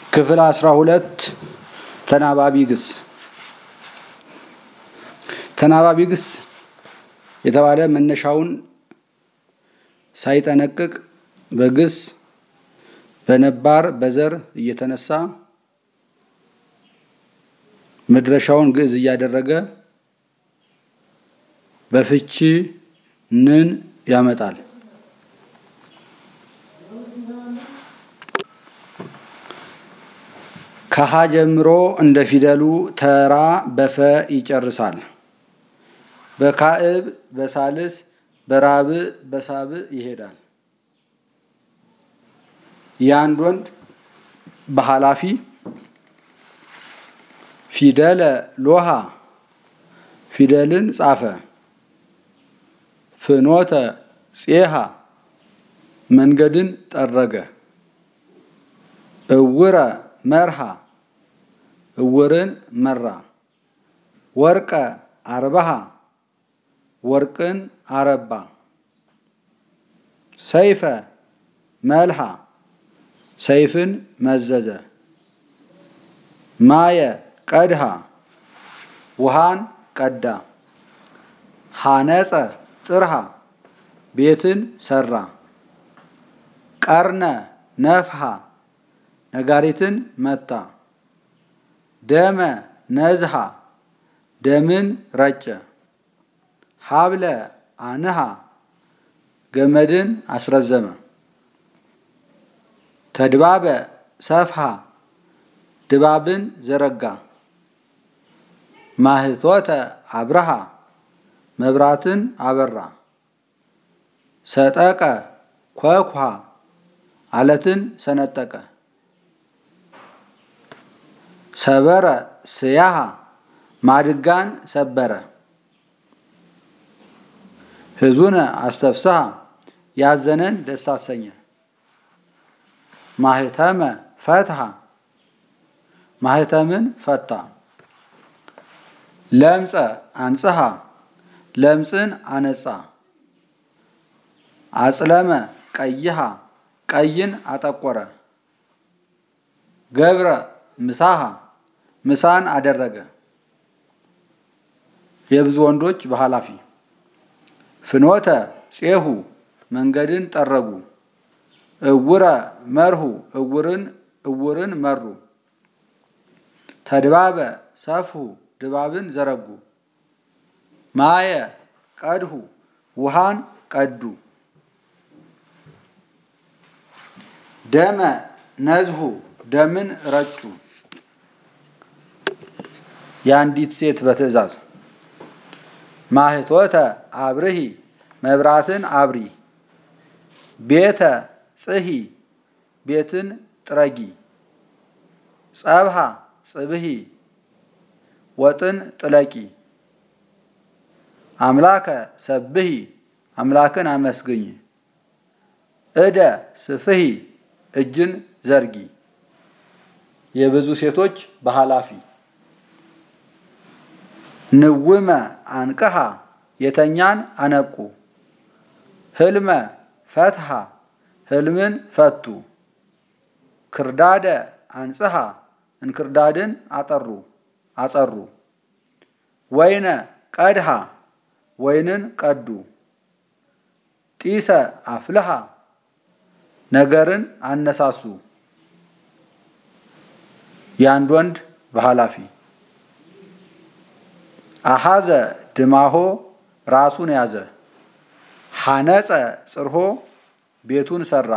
ክፍል 12 ተናባቢ ግስ። ተናባቢ ግስ የተባለ መነሻውን ሳይጠነቅቅ በግስ በነባር በዘር እየተነሳ መድረሻውን ግዕዝ እያደረገ በፍቺ ንን ያመጣል። ከሀ ጀምሮ እንደ ፊደሉ ተራ በፈ ይጨርሳል። በካዕብ በሳልስ በራብዕ በሳብዕ ይሄዳል። የአንድ ወንድ በኃላፊ ፊደለ ሎሃ ፊደልን ጻፈ። ፍኖተ ጼሃ መንገድን ጠረገ። እውረ መርሃ እውርን መራ። ወርቀ አርባሃ ወርቅን አረባ። ሰይፈ መልሃ ሰይፍን መዘዘ። ማየ ቀድሃ ውሃን ቀዳ። ሐነጸ ጽርሃ ቤትን ሰራ። ቀርነ ነፍሃ ነጋሪትን መታ። ደመ ነዝሃ ደምን ረጨ። ሀብለ አንሃ ገመድን አስረዘመ። ተድባበ ሰፍሃ ድባብን ዘረጋ። ማህቶተ አብርሃ መብራትን አበራ። ሰጠቀ ኮኩሃ አለትን ሰነጠቀ። ሰበረ ስያሃ ማድጋን ሰበረ። ህዙነ አስተፍስሃ ያዘነን ደስ አሰኘ። ማህተመ ፈትሃ ማህተምን ፈታ። ለምጸ አንጽሃ ለምጽን አነጻ። አጽለመ ቀይሃ ቀይን አጠቆረ። ገብረ ምሳሃ ምሳን አደረገ። የብዙ ወንዶች በኃላፊ ፍኖተ ጼሁ መንገድን ጠረጉ። እውረ መርሁ እውርን መሩ። ተድባበ ሰፍሁ ድባብን ዘረጉ። ማየ ቀድሁ ውሃን ቀዱ። ደመ ነዝሁ ደምን ረጩ። የአንዲት ሴት በትእዛዝ ማህቶተ አብርሂ መብራትን አብሪ። ቤተ ጽሂ ቤትን ጥረጊ። ጸብሃ ጽብሂ ወጥን ጥለቂ። አምላከ ሰብሂ አምላክን አመስግኝ። እደ ስፍሂ እጅን ዘርጊ። የብዙ ሴቶች በኃላፊ ንውመ አንቅሃ የተኛን አነቁ። ህልመ ፈትሃ ህልምን ፈቱ። ክርዳደ አንጽሃ እንክርዳድን አጸሩ። ወይነ ቀድሃ ወይንን ቀዱ። ጢሰ አፍልሃ ነገርን አነሳሱ። የአንድ ወንድ በኃላፊ አሃዘ ድማሆ ራሱን ያዘ። ሐነጸ ጽርሆ ቤቱን ሰራ።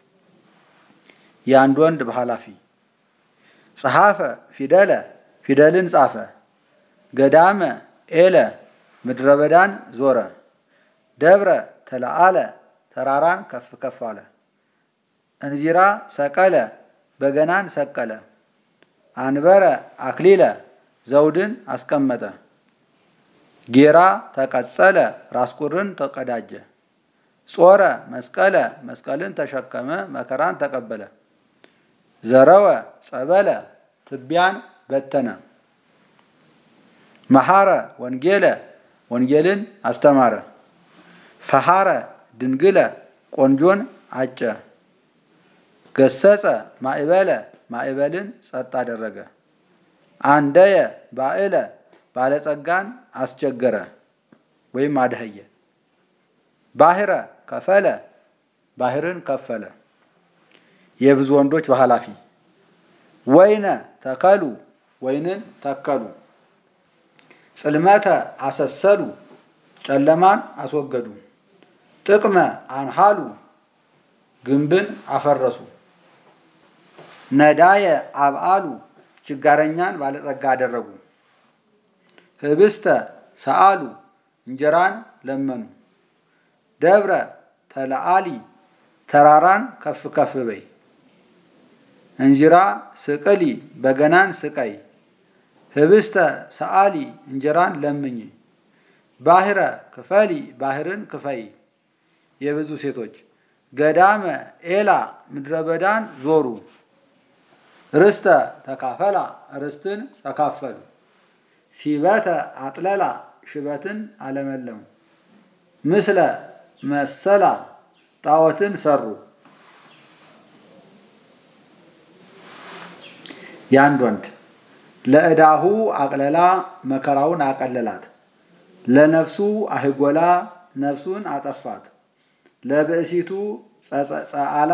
የአንድ ወንድ በኃላፊ ጸሐፈ ፊደለ ፊደልን ጻፈ። ገዳመ ኤለ ምድረ በዳን ዞረ። ደብረ ተለአለ ተራራን ከፍ ከፍ አለ። እንዚራ ሰቀለ በገናን ሰቀለ። አንበረ አክሊለ ዘውድን አስቀመጠ። ጌራ ተቀጸለ ራስ ቁርን ተቀዳጀ። ጾረ መስቀለ መስቀልን ተሸከመ መከራን ተቀበለ። ዘረወ ጸበለ ትቢያን በተነ። መሐረ ወንጌለ ወንጌልን አስተማረ። ፈሐረ ድንግለ ቆንጆን አጨ። ገሰጸ ማዕበለ ማዕበልን ጸጥ አደረገ። አንደየ ባዕለ ባለጸጋን አስቸገረ ወይም አድህየ። ባሕረ ከፈለ ባህርን ከፈለ። የብዙ ወንዶች በኃላፊ። ወይነ ተከሉ ወይንን ተከሉ። ጽልመተ አሰሰሉ ጨለማን አስወገዱ። ጥቅመ አንሃሉ ግንብን አፈረሱ። ነዳየ አብአሉ ችጋረኛን ባለጸጋ አደረጉ። ህብስተ ሰአሉ እንጀራን ለመኑ። ደብረ ተለአሊ ተራራን ከፍ ከፍ በይ። እንዚራ ስቅሊ በገናን ስቀይ። ህብስተ ሰአሊ እንጀራን ለምኝ። ባሕረ ክፈሊ ባህርን ክፈይ። የብዙ ሴቶች። ገዳመ ኤላ ምድረ በዳን ዞሩ። ርስተ ተካፈላ ርስትን ተካፈሉ። ሲበተ አጥለላ ሽበትን አለመለሙ። ምስለ መሰላ ጣዖትን ሰሩ። ያንድ ወንድ። ለዕዳሁ አቅለላ መከራውን አቀለላት። ለነፍሱ አህጎላ ነፍሱን አጠፋት። ለብእሲቱ ጸአላ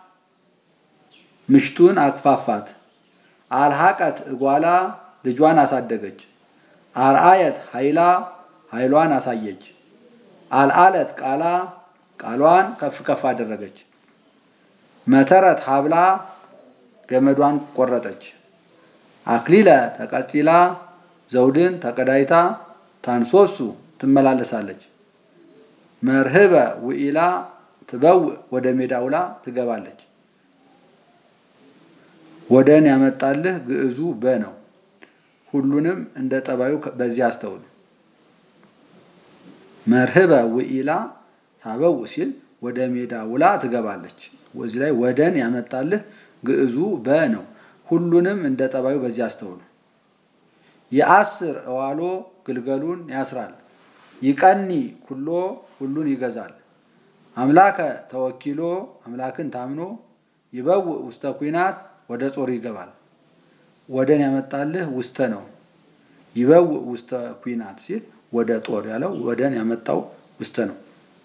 ምሽቱን አክፋፋት። አልሃቀት እጓላ ልጇን አሳደገች። አርአየት ኃይላ ኃይሏን አሳየች። አልአለት ቃላ ቃሏን ከፍ ከፍ አደረገች። መተረት ሀብላ ገመዷን ቆረጠች። አክሊለ ተቀጺላ ዘውድን ተቀዳይታ ታንሶሱ ትመላለሳለች። መርህበ ውኢላ ትበውእ ወደ ሜዳ ውላ ትገባለች። ወደን ያመጣልህ ግዕዙ በ ነው። ሁሉንም እንደ ጠባዩ በዚህ አስተውሉ። መርህበ ውኢላ ታበውእ ሲል ወደ ሜዳ ውላ ትገባለች። እዚህ ላይ ወደን ያመጣልህ ግዕዙ በ ነው። ሁሉንም እንደ ጠባዩ በዚህ አስተውሉ። የአስር እዋሎ ግልገሉን ያስራል። ይቀኒ ኩሎ ሁሉን ይገዛል። አምላከ ተወኪሎ አምላክን ታምኖ ይበውእ ውስተ ኩናት ወደ ጾር ይገባል። ወደን ያመጣልህ ውስተ ነው። ይበውእ ውስተ ኩናት ሲል ወደ ጦር ያለው ወደን ያመጣው ውስተ ነው።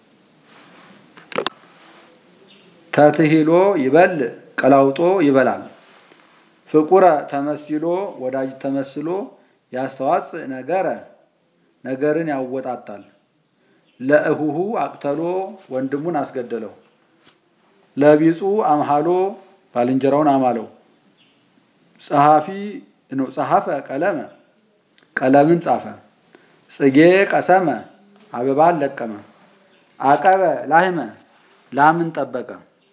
ተትሂሎ ይበል ቀላውጦ ይበላል። ፍቁረ ተመስሎ ወዳጅ ተመስሎ ያስተዋጽእ ነገረ ነገርን ያወጣጣል። ለእሁሁ አቅተሎ ወንድሙን አስገደለው። ለቢጹ አምሃሎ ባልንጀራውን አማለው። ጸሐፈ ቀለመ ቀለምን ጻፈ። ጽጌ ቀሰመ አበባን ለቀመ። አቀበ ላህመ ላምን ጠበቀ።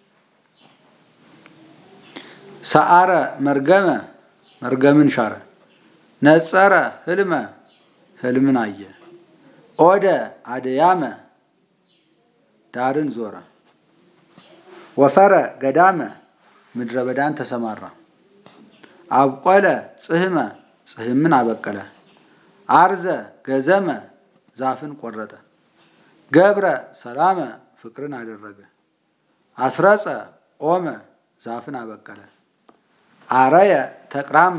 ሰአረ መርገመ መርገምን ሻረ። ነጸረ ህልመ ህልምን አየ። ኦደ አደያመ ዳርን ዞረ። ወፈረ ገዳመ ምድረ በዳን ተሰማራ። አብቆለ ጽህመ ጽህምን አበቀለ። አርዘ ገዘመ ዛፍን ቆረጠ። ገብረ ሰላመ ፍቅርን አደረገ። አስረጸ ኦመ ዛፍን አበቀለ። አረየ ተቅራመ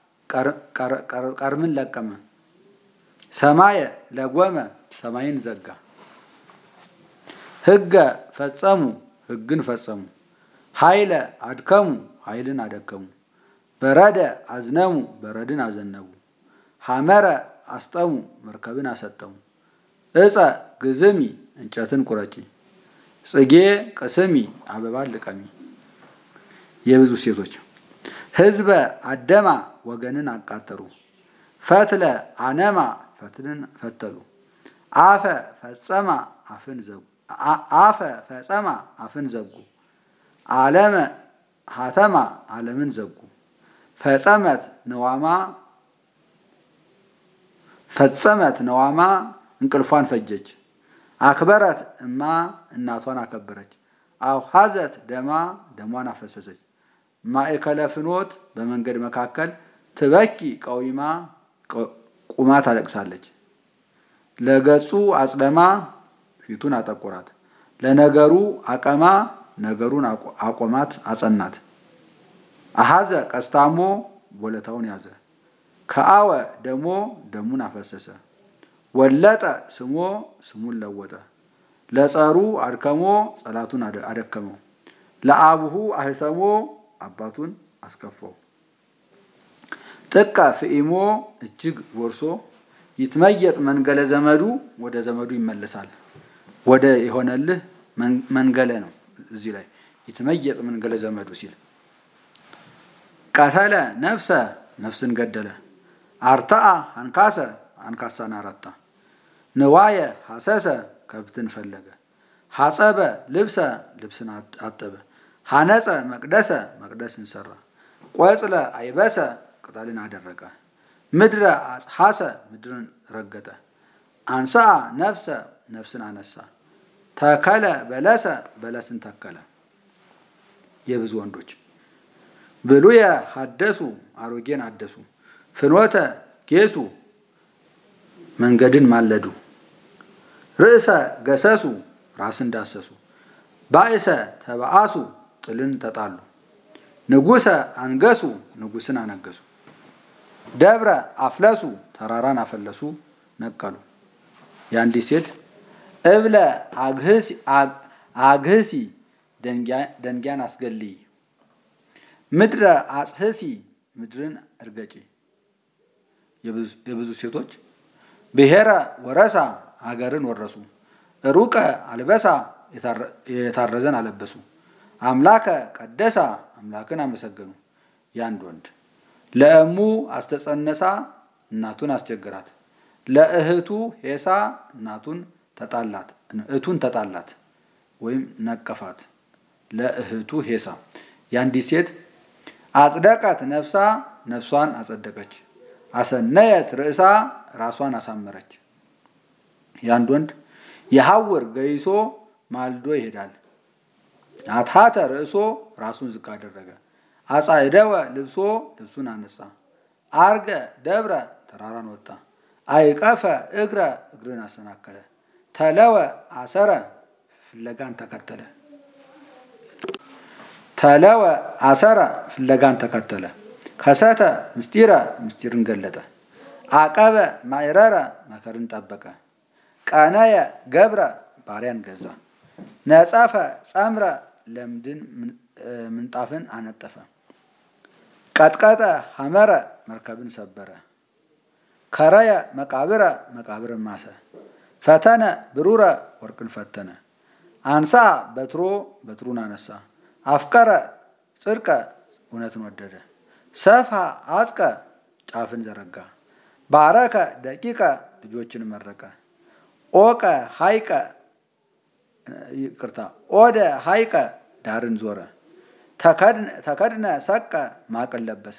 ቀርምን ለቀመ። ሰማየ ለጎመ ሰማይን ዘጋ። ህገ ፈጸሙ ህግን ፈጸሙ። ኃይለ አድከሙ ኃይልን አደከሙ። በረደ አዝነሙ በረድን አዘነቡ። ሐመረ አስጠሙ መርከብን አሰጠሙ። እፀ ግዝሚ እንጨትን ቁረጪ። ጽጌ ቅስሚ አበባን ልቀሚ። የብዙ ሴቶች። ህዝበ አደማ ወገንን አቃጠሩ። ፈትለ አነማ ፈትልን ፈተሉ። አፈ ፈጸማ አፍን ዘጉ። ዓለመ ሀተማ ዓለምን ዘጉ። ፈጸመት ነዋማ እንቅልፏን ፈጀች። አክበረት እማ እናቷን አከበረች። አውሃዘት ደማ ደሟን አፈሰሰች። ማእከለ ፍኖት በመንገድ መካከል ትበኪ ቀዊማ ቁማ ታለቅሳለች። ለገጹ አጽለማ ፊቱን አጠቆራት። ለነገሩ አቀማ ነገሩን አቆማት አጸናት። አሐዘ ቀስታሞ ቦለታውን ያዘ። ከአወ ደሞ ደሙን አፈሰሰ። ወለጠ ስሞ ስሙን ለወጠ። ለጸሩ አድከሞ ጸላቱን አደከመው። ለአቡሁ አህሰሞ አባቱን አስከፈው። ጥቀ ፍኢሞ እጅግ ጎርሶ ይትመየጥ መንገለ ዘመዱ ወደ ዘመዱ ይመለሳል። ወደ የሆነልህ መንገለ ነው። እዚህ ላይ ይትመየጥ መንገለ ዘመዱ ሲል ቀተለ ነፍሰ ነፍስን ገደለ። አርታአ አንካሰ አንካሳን አራታ። ንዋየ ሐሰሰ ከብትን ፈለገ። ሐጸበ ልብሰ ልብስን አጠበ። ሐነጸ መቅደሰ መቅደስን ሰራ። ቆጽለ አይበሰ ቅጠልን አደረቀ። ምድረ አጽሐሰ ምድርን ረገጠ። አንሳአ ነፍሰ ነፍስን አነሳ። ተከለ በለሰ በለስን ተከለ። የብዙ ወንዶች ብሉየ ሐደሱ አሮጌን አደሱ። ፍኖተ ጌሱ መንገድን ማለዱ። ርእሰ ገሰሱ ራስን ዳሰሱ። ባእሰ ተባአሱ ጥልን ተጣሉ። ንጉሰ አንገሱ ንጉስን አነገሱ። ደብረ አፍለሱ ተራራን አፈለሱ ነቀሉ። የአንዲት ሴት እብለ አግህሲ ደንጊያን አስገልይ። ምድረ አጽህሲ ምድርን እርገጪ። የብዙ ሴቶች ብሔረ ወረሳ ሀገርን ወረሱ። ሩቀ አልበሳ የታረዘን አለበሱ። አምላከ ቀደሳ አምላክን አመሰገኑ። ያንድ ወንድ ለእሙ አስተጸነሳ እናቱን አስቸገራት። ለእህቱ ሄሳ እናቱን ተጣላት እቱን ተጣላት ወይም ነቀፋት። ለእህቱ ሄሳ የአንዲት ሴት አጽደቀት ነፍሳ ነፍሷን አጸደቀች። አሰነየት ርእሳ ራሷን አሳመረች። ያንድ ወንድ የሐውር ገይሶ ማልዶ ይሄዳል። አትሐተ ርእሶ ራሱን ዝቅ አደረገ። አጻይደወ ልብሶ ልብሱን አነሳ። አርገ ደብረ ተራራን ወጣ። አይቀፈ እግረ እግርን አሰናከለ። ተለወ አሰረ ፍለጋን ተከተለ። ተለወ አሰረ ፍለጋን ተከተለ። ከሰተ ምስጢረ ምስጢርን ገለጠ። አቀበ ማይረረ መከርን ጠበቀ። ቀነየ ገብረ ባሪያን ገዛ። ነጸፈ ጸምረ ለምድን ምንጣፍን አነጠፈ። ቀጥቀጠ ሐመረ መርከብን ሰበረ። ከረየ መቃብረ መቃብርን ማሰ። ፈተነ ብሩረ ወርቅን ፈተነ። አንሳ በትሮ በትሩን አነሳ። አፍቀረ ጽድቀ እውነትን ወደደ። ሰፋ አጽቀ ጫፍን ዘረጋ። ባረከ ደቂቀ ልጆችን መረቀ። ኦቀ ሐይቀ ይቅርታ ኦደ ሐይቀ ዳርን ዞረ። ተከድነ ሰቀ ማቅን ለበሰ።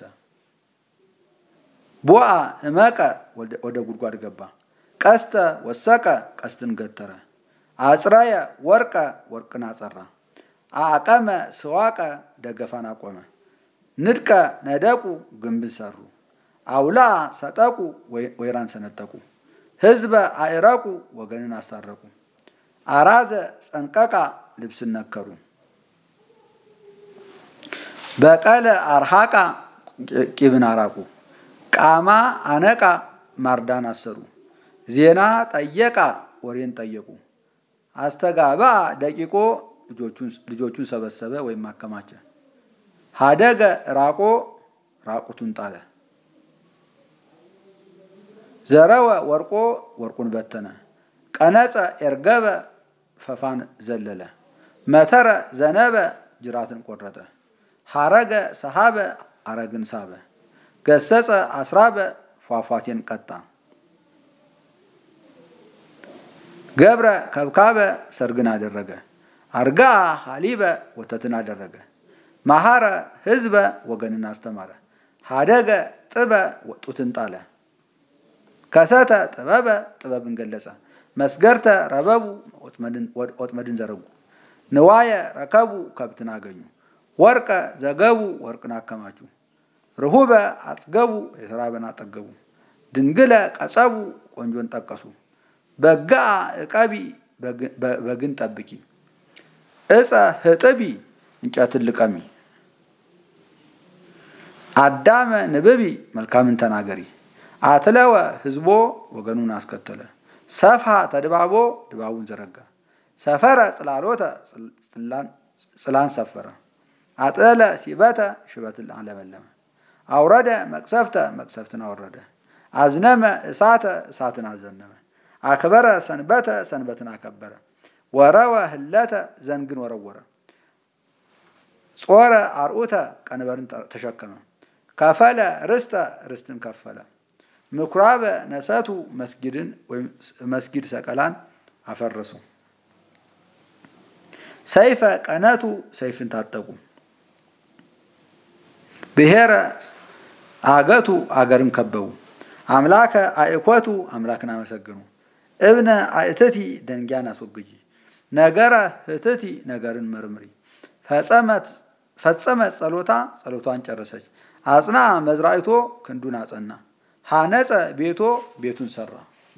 ቦአ እመቀ ወደ ጉድጓድ ገባ። ቀስተ ወሰቀ ቀስትን ገተረ። አጽራየ ወርቀ ወርቅን አጸራ። አቀመ ስዋቀ ደገፋን አቆመ። ንድቀ ነደቁ ግንብን ሰሩ። አውላ ሰጠቁ ወይራን ሰነጠቁ። ህዝበ አዕረቁ ወገንን አስታረቁ። አራዘ ጸንቀቃ ልብስን ነከሩ። በቀለ አርሃቃ ቂብን አራቁ። ቃማ አነቃ ማርዳን አሰሩ። ዜና ጠየቃ ወሬን ጠየቁ። አስተጋባ ደቂቆ ልጆቹን ሰበሰበ ወይም አከማቸ። ሀደገ ራቆ ራቁቱን ጣለ። ዘረወ ወርቆ ወርቁን በተነ። ቀነጸ ኤርገበ ፈፋን ዘለለ። መተረ ዘነበ ጅራትን ቆረጠ። ሐረገ ሰሃበ አረግን ሳበ። ገሰጸ አስራበ ፏፏቴን ቀጣ። ገብረ ከብካበ ሰርግን አደረገ። አርጋ ሐሊበ ወተትን አደረገ። መሐረ ህዝበ ወገንን አስተማረ። ሀደገ ጥበ ጡትን ጣለ። ከሰተ ጥበበ ጥበብን ገለጸ። መስገርተ ረበቡ ወጥመድን ዘረጉ። ንዋየ ረከቡ ከብትን አገኙ። ወርቀ ዘገቡ ወርቅን አከማቹ። ርሁበ አጽገቡ የተራበን አጠገቡ። ድንግለ ቀጸቡ ቆንጆን ጠቀሱ። በጋ እቀቢ በግን ጠብቂ። እፀ ህጥቢ እንጨትን ልቀሚ። አዳመ ንብቢ መልካምን ተናገሪ። አትለወ ህዝቦ ወገኑን አስከተለ። ሰፍሐ ተድባቦ ድባቡን ዘረጋ። ሰፈረ ጽላሎተ ጽላን ሰፈረ። አጥለ ሲበተ ሽበትን አለመለመ። አውረደ መቅሰፍተ መቅሰፍትን አወረደ። አዝነመ እሳተ እሳትን አዘነመ። አክበረ ሰንበተ ሰንበትን አከበረ። ወረወ ህለተ ዘንግን ወረወረ። ጾረ አርዑተ ቀንበርን ተሸከመ። ከፈለ ርስተ ርስትን ከፈለ። ምኩራበ ነሰቱ መስጊድን ወይም መስጊድ ሰቀላን አፈረሱ። ሰይፈ ቀነቱ ሰይፍን ታጠቁ። ብሔረ አገቱ አገርን ከበቡ። አምላከ አእኮቱ አምላክን አመሰግኑ። እብነ አእትቲ ደንጊያን አስወግጂ። ነገረ ህትቲ ነገርን መርምሪ። ፈጸመት ጸሎታ ጸሎቷን ጨረሰች። አጽና መዝራእቶ ክንዱን አጸና። ሃነፀ ቤቶ ቤቱን ሰራ።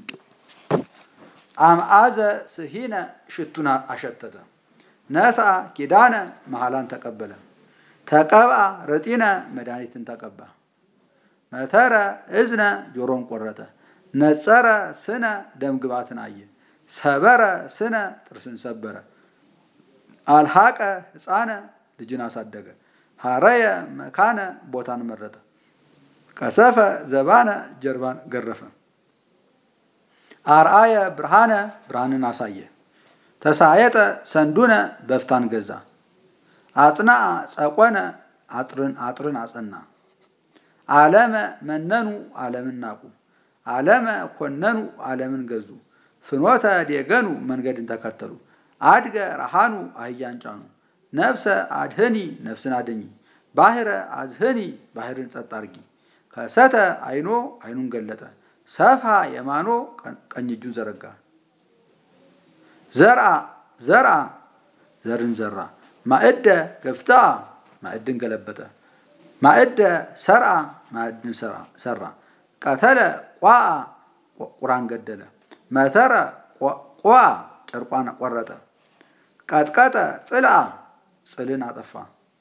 አምአዘ ስሂነ ሽቱን አሸተተ። ነስአ ኪዳነ መሐላን ተቀበለ። ተቀብአ ረጢነ መድኃኒትን ተቀባ። መተረ እዝነ ጆሮን ቆረጠ። ነጸረ ስነ ደም ግባትን አየ። ሰበረ ስነ ጥርስን ሰበረ። አልሃቀ ህፃነ ልጅን አሳደገ። ሀረየ መካነ ቦታን መረጠ። ቀሰፈ ዘባነ ጀርባን ገረፈ። አርአየ ብርሃነ ብርሃንን አሳየ። ተሳየጠ ሰንዱነ በፍታን ገዛ። አጥናአ ጸቆነ አጥርን አጸና። ዓለመ መነኑ ዓለምን ናቁ። ዓለመ ኮነኑ ዓለምን ገዙ። ፍኖተ ዴገኑ መንገድን ተከተሉ። አድገ ረሃኑ አህያን ጫኑ። ነፍሰ አድህኒ ነፍስን አድኝ። ባህረ አዝህኒ ባህርን ጸጥ አርጊ። ከሰተ አይኖ አይኑን ገለጠ። ሰፋ የማኖ ቀኝ እጁን ዘረጋ። ዘርአ ዘርን ዘራ። ማዕደ ገፍታ ማዕድን ገለበጠ። ማዕደ ሰርአ ማዕድን ሰራ። ቀተለ ቋአ ቁራን ገደለ። መተረ ቋ ጨርቋን ቆረጠ። ቀጥቀጠ ጽልአ ጽልን አጠፋ።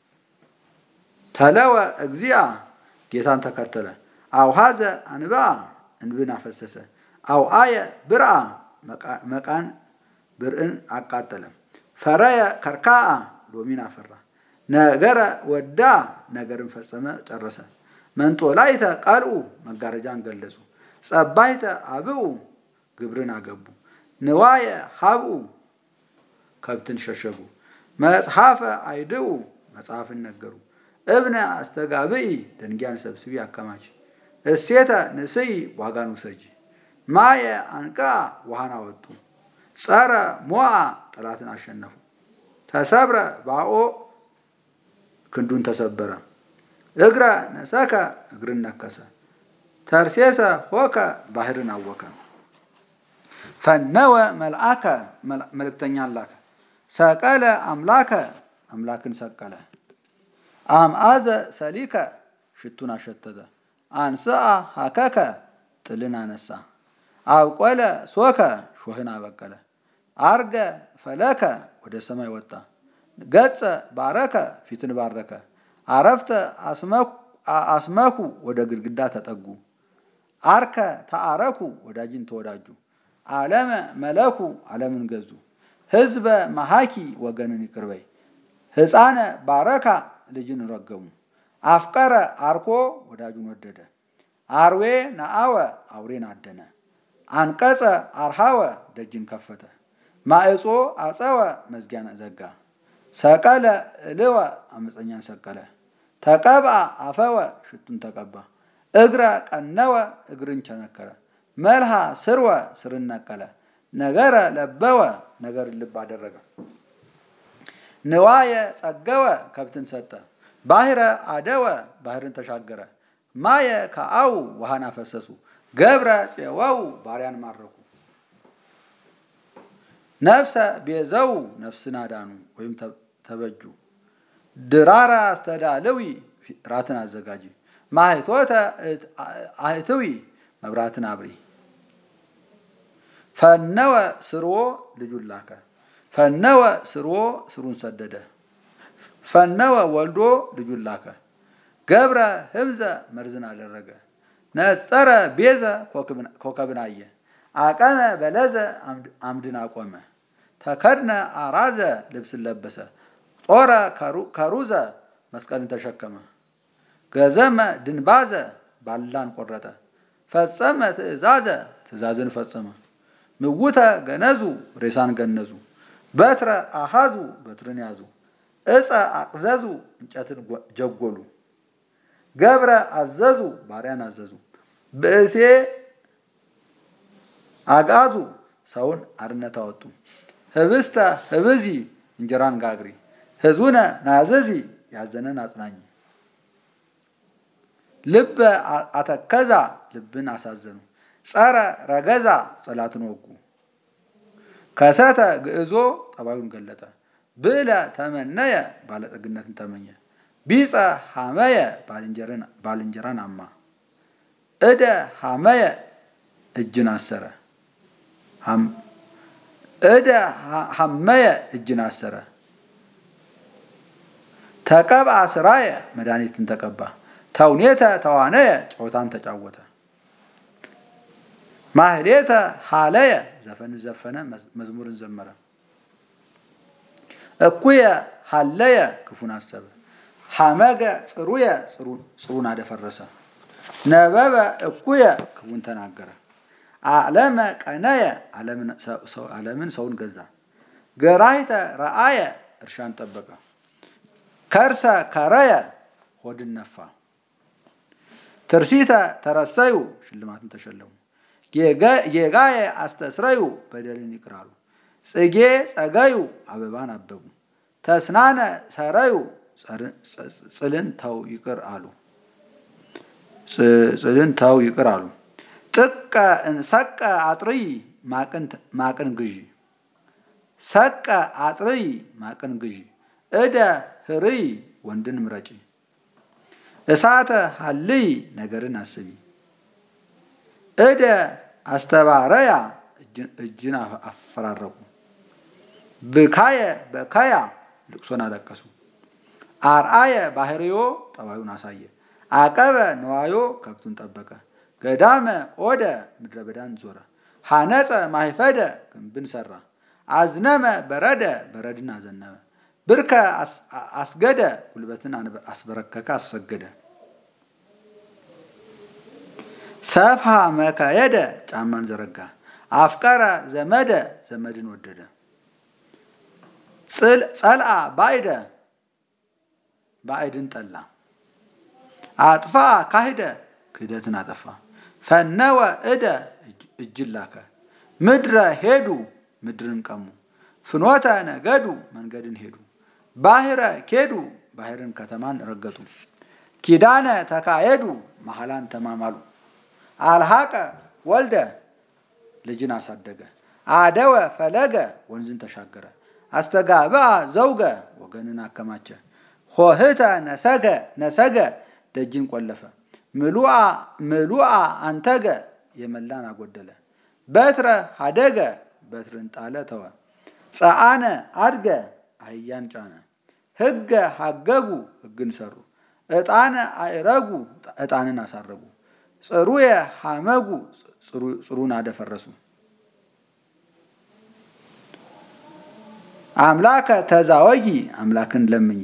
ተለወ እግዚአ ጌታን ተከተለ። አውሃዘ አንባ እንብን አፈሰሰ። አውአየ ብርአ መቃን ብርዕን አቃጠለ። ፈረየ ከርካአ ሎሚን አፈራ። ነገረ ወዳ ነገርን ፈጸመ ጨረሰ። መንጦላይተ ቃልኡ መጋረጃን ገለጹ። ጸባይተ አብኡ ግብርን አገቡ። ንዋየ ሀብኡ ከብትን ሸሸጉ። መጽሐፈ አይድኡ መጽሐፍን ነገሩ። እብነ አስተጋብኢ ደንጊያን ሰብስቢ አከማች። እሴተ ንስኢ ዋጋን ውሰጂ። ማየ አንቃ ውሃን አወጡ። ጸረ ሞአ ጠላትን አሸነፉ። ተሰብረ ባኦ ክንዱን ተሰበረ። እግረ ነሰከ እግርን ነከሰ። ተርሴሰ ሆከ ባህርን አወከ። ፈነወ መልአከ መልእክተኛን ላከ። ሰቀለ አምላከ አምላክን ሰቀለ። አምአዘ ሰሊከ ሽቱን አሸተተ። አንስአ ሀከከ ጥልን አነሳ። አብቆለ ሶከ ሾህን አበቀለ። አርገ ፈለከ ወደ ሰማይ ወጣ። ገጸ ባረከ ፊትን ባረከ። አረፍተ አስመኩ ወደ ግድግዳ ተጠጉ። አርከ ተአረኩ ወዳጅን ተወዳጁ። ዓለመ መለኩ ዓለምን ገዙ። ህዝበ መሃኪ ወገንን ይቅርበይ። ህፃነ ባረካ ልጅን ረገሙ። አፍቀረ አርኮ ወዳጁን ወደደ። አርዌ ነአወ አውሬን አደነ። አንቀጸ አርሃወ ደጅን ከፈተ። ማእጾ አፀወ መዝጊያን ዘጋ። ሰቀለ እልወ አመፀኛን ሰቀለ። ተቀብአ አፈወ ሽቱን ተቀባ። እግረ ቀነወ እግርን ቸነከረ። መልሃ ስርወ ስርን ነቀለ። ነገረ ለበወ ነገርን ልብ አደረገ። ንዋየ ጸገወ ከብትን ሰጠ። ባህረ አደወ ባህርን ተሻገረ። ማየ ከአው ውሃን አፈሰሱ። ገብረ ፄወው ባሪያን ማረኩ። ነፍሰ ቤዘው ነፍስን አዳኑ ወይም ተበጁ። ድራራ አስተዳልዊ ራትን አዘጋጅ። ማህቶተ አህትዊ መብራትን አብሪ። ፈነወ ስርዎ ልጁን ላከ። ፈነወ ስርዎ ስሩን ሰደደ። ፈነወ ወልዶ ልጁን ላከ። ገብረ ህብዘ መርዝን አደረገ። ነጸረ ቤዘ ኮከብን አየ። አቀመ በለዘ አምድን አቆመ። ተከድነ አራዘ ልብስን ለበሰ። ጦረ ከሩዘ መስቀልን ተሸከመ። ገዘመ ድንባዘ ባላን ቆረጠ። ፈጸመ ትእዛዝን ፈጸመ። ምውተ ገነዙ ሬሳን ገነዙ። በትረ አሃዙ በትርን ያዙ። እፀ አቅዘዙ እንጨትን ጀጎሉ። ገብረ አዘዙ ባሪያን አዘዙ። ብእሴ አጋዙ ሰውን አርነት አወጡ። ህብስተ ህብዚ እንጀራን ጋግሪ። ህዙነ ናዘዚ ያዘነን አጽናኝ። ልበ አተከዛ ልብን አሳዘኑ። ጸረ ረገዛ ጸላትን ወጉ። ከሰተ ግዕዞ ጠባዩን ገለጠ። ብዕለ ተመነየ ባለጠግነትን ተመኘ። ቢጸ ሐመየ ባልንጀራን አማ። እደ ሐመየ እጅን አሰረ። እደ ሐመየ እጅን አሰረ። ተቀብአ ስራየ መድኃኒትን ተቀባ። ተውኔተ ተዋነየ ጨዋታን ተጫወተ። ማህሌተ ሃለየ ዘፈን ዘፈነ መዝሙርን ዘመረ። እኩየ ሃለየ ክፉን አሰበ። ሐመገ ጽሩየ ጽሩን አደፈረሰ። ነበበ እኩየ ክፉን ተናገረ። አለመ ቀነየ ዓለምን ሰውን ገዛ። ገራሂተ ረአየ እርሻን ጠበቀ። ከርሰ ከረየ ሆድን ነፋ። ትርሲተ ተረሰዩ ሽልማትን ተሸለሙ። ጌጋየ አስተስረዩ በደልን ይቅራሉ። ጽጌ ጸገዩ አበባን አበቡ። ተስናነ ሰረዩ ጽልን ተው ይቅር አሉ። ጽልን ተው ይቅር አሉ። ጥቀ ሰቀ አጥርይ ማቅን ግዢ። ሰቀ አጥርይ ማቅን ግዢ። እደ ህርይ ወንድን ምረጪ። እሳተ ሀልይ ነገርን አስቢ። እደ አስተባረያ እጅን አፈራረቁ። ብካየ በካያ ልቅሶን አለቀሱ። አርአየ ባህርዮ ጠባዩን አሳየ። አቀበ ነዋዮ ከብቱን ጠበቀ። ገዳመ ኦደ ምድረ በዳን ዞረ። ሐነፀ ማይፈደ ግንብን ሰራ። አዝነመ በረደ በረድን አዘነበ። ብርከ አስገደ ጉልበትን አስበረከከ አሰገደ። ሰፍሃ መካየደ ጫማን ዘረጋ። አፍቀረ ዘመደ ዘመድን ወደደ። ጸልአ ባይደ ባዕድን ጠላ። አጥፋ ካሂደ ክህደትን አጠፋ። ፈነወ እደ እጅን ላከ። ምድረ ሄዱ ምድርን ቀሙ። ፍኖተ ነገዱ መንገድን ሄዱ። ባህረ ኬዱ ባህርን ከተማን ረገጡ። ኪዳነ ተካየዱ መሐላን ተማማሉ። አልሃቀ ወልደ ልጅን አሳደገ። አደወ ፈለገ ወንዝን ተሻገረ። አስተጋብአ ዘውገ ወገንን አከማቸ። ሆህተ ነሰገ ደጅን ቆለፈ። ምሉአ አንተገ የመላን አጎደለ። በትረ ሀደገ በትርን ጣለ ተወ። ጸአነ አድገ አህያን ጫነ። ህገ ሀገጉ ህግን ሰሩ። ዕጣነ አዕረጉ ዕጣንን አሳረጉ። ጽሩየ ሐመጉ ጽሩን አደፈረሱ። አምላከ ተዛወጊ አምላክን ለምኝ።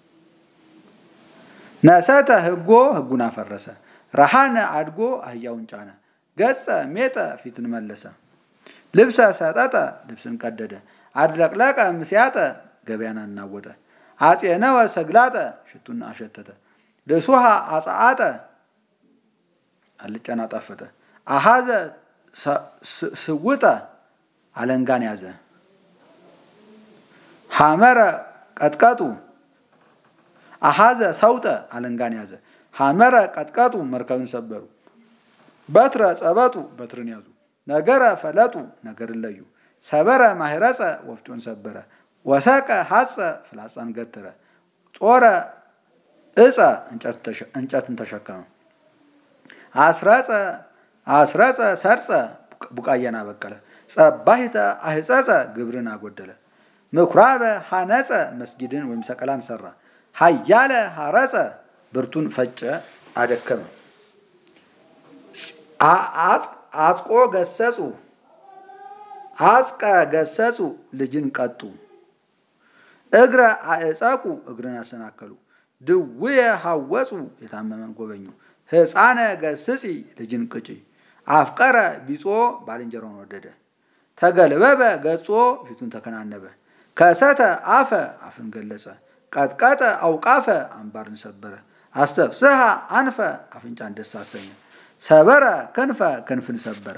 ነሰተ ህጎ ህጉን አፈረሰ። ረሃነ አድጎ አህያውን ጫነ። ገጸ ሜጠ ፊትን መለሰ። ልብሰ ሰጠጠ ልብስን ቀደደ። አድለቅለቀ ምስያጠ ገበያን አናወጠ። አጼነወ ሰግላጠ ሽቱን አሸተተ። ልሱሃ አጻአጠ አልጫን አጣፈጠ። አሃዘ ስውጠ አለንጋን ያዘ። ሐመረ ቀጥቀጡ አሃዘ ሰውጠ አለንጋን ያዘ። ሐመረ ቀጥቀጡ መርከብን ሰበሩ። በትረ ጸበጡ በትርን ያዙ። ነገረ ፈለጡ ነገርን ለዩ። ሰበረ ማህረፀ ወፍጮን ሰበረ። ወሰቀ ሐፀ ፍላጻን ገተረ። ጦረ እፀ እንጨትን ተሸከመ። አስረፀ ሰርፀ ቡቃያን አበቀለ። ጸባሂተ አህፀፀ ግብርን አጎደለ። ምኩራበ ሐነፀ መስጊድን ወይም ሰቀላን ሰራ። ሀያለ ሐረፀ ብርቱን ፈጨ አደከመ። አጽቆ ገሰጹ አጽቀ ገሰጹ ልጅን ቀጡ። እግረ አዕጸቁ እግርን አሰናከሉ። ድውየ ሐወፁ የታመመን ጎበኙ። ሕፃነ ገስጺ ልጅን ቅጪ። አፍቀረ ቢጾ ባልንጀራውን ወደደ። ተገልበበ ገጾ ፊቱን ተከናነበ። ከሰተ አፈ አፍን ገለጸ። ቀጥቀጠ አውቃፈ አምባርን ሰበረ። አስተፍስሐ አንፈ አፍንጫን ደስ አሰኘ። ሰበረ ክንፈ ክንፍን ሰበረ።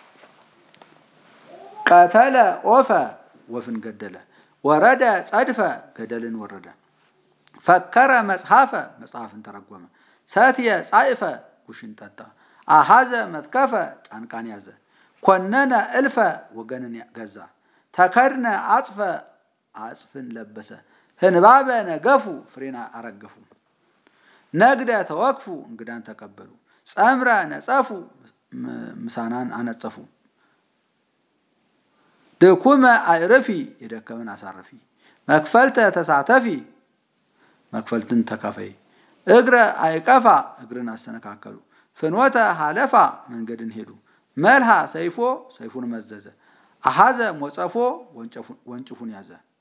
ቀተለ ኦፈ ወፍን ገደለ። ወረደ ጸድፈ ገደልን ወረደ። ፈከረ መጽሐፈ መጽሐፍን ተረጎመ። ሰትየ ጻይፈ ጉሽን ጠጣ። አሐዘ መትከፈ ጫንቃን ያዘ። ኮነነ እልፈ ወገንን ገዛ። ተከድነ አጽፈ አጽፍን ለበሰ። ህንባበ ነገፉ ፍሬና አረገፉ። ነግደ ተወክፉ እንግዳን ተቀበሉ። ጸምረ ነጸፉ ምሳናን አነጸፉ። ድኩመ አይርፊ የደከመን አሳረፊ። መክፈልተ ተሳተፊ መክፈልትን ተካፈይ። እግረ አይቀፋ እግርን አሰነካከሉ። ፍኖተ ሃለፋ መንገድን ሄዱ። መልሃ ሰይፎ ሰይፉን መዘዘ። አሐዘ ሞጸፎ ወንጭፉን ያዘ።